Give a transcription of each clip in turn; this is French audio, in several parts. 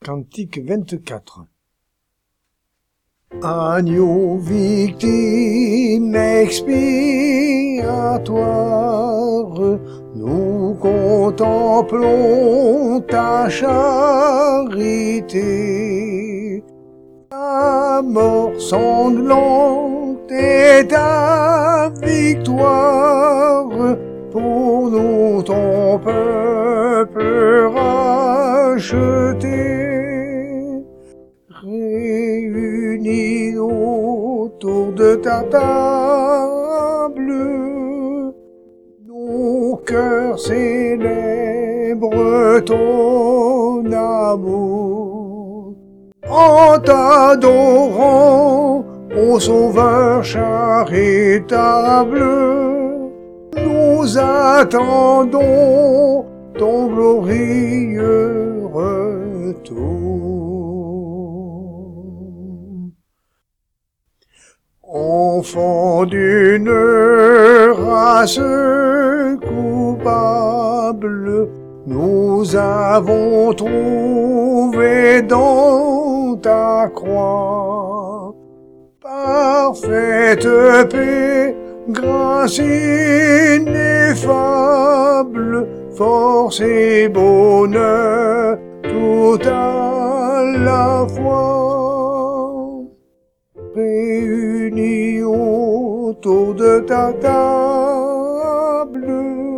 Cantique 24. Agneau victime expiatoire, nous contemplons ta charité. Ta mort sanglante est ta victoire, pour nous ton peuple racheté. Réunis autour de ta table, nos cœurs célèbrent ton amour. En t'adorant, ô Sauveur charitable, nous attendons ton glorieux retour. Enfant d'une race coupable, nous avons trouvé dans ta croix parfaite paix, grâce ineffable, force et bonheur tout à la fois. Réunis autour de ta table,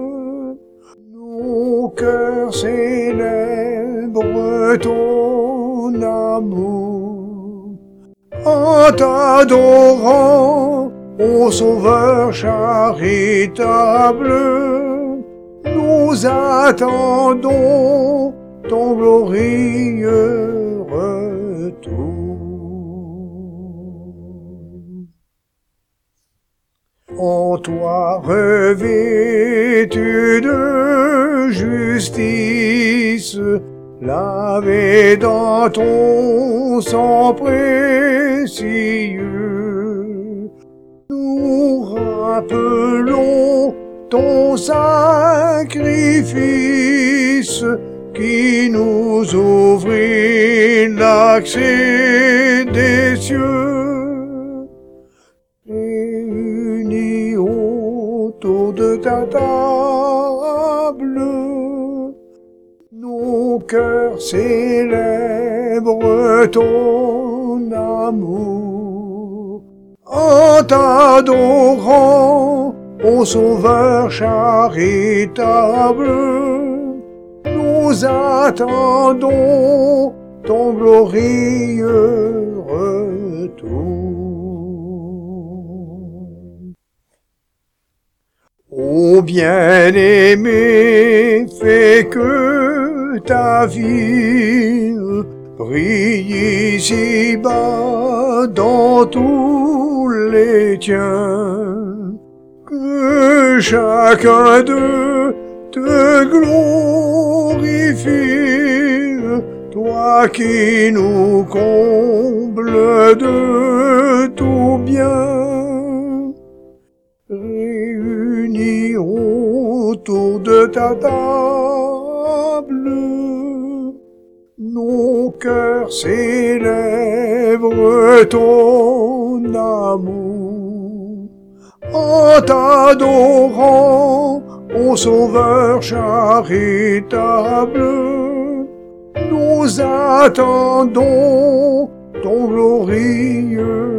nos cœurs célèbrent ton amour. En t'adorant, ô Sauveur charitable, nous attendons ton glorieux retour. En toi revêtu de justice, lavé dans ton sang précieux, nous rappelons ton sacrifice qui nous ouvrit l'accès des cieux. Réunis autour de ta table, nos cœurs célèbrent ton amour. En t'adorant, ô Sauveur charitable, nous attendons ton glorieux retour. Ô bien-aimé, fais que ta vie brille ici-bas dans tous les tiens, que chacun d'eux te glorifie, toi qui nous combles de tout bien. Réunis autour de ta table, nos cœurs célèbrent ton amour. En t'adorant, ô Sauveur charitable, nous attendons ton glorieux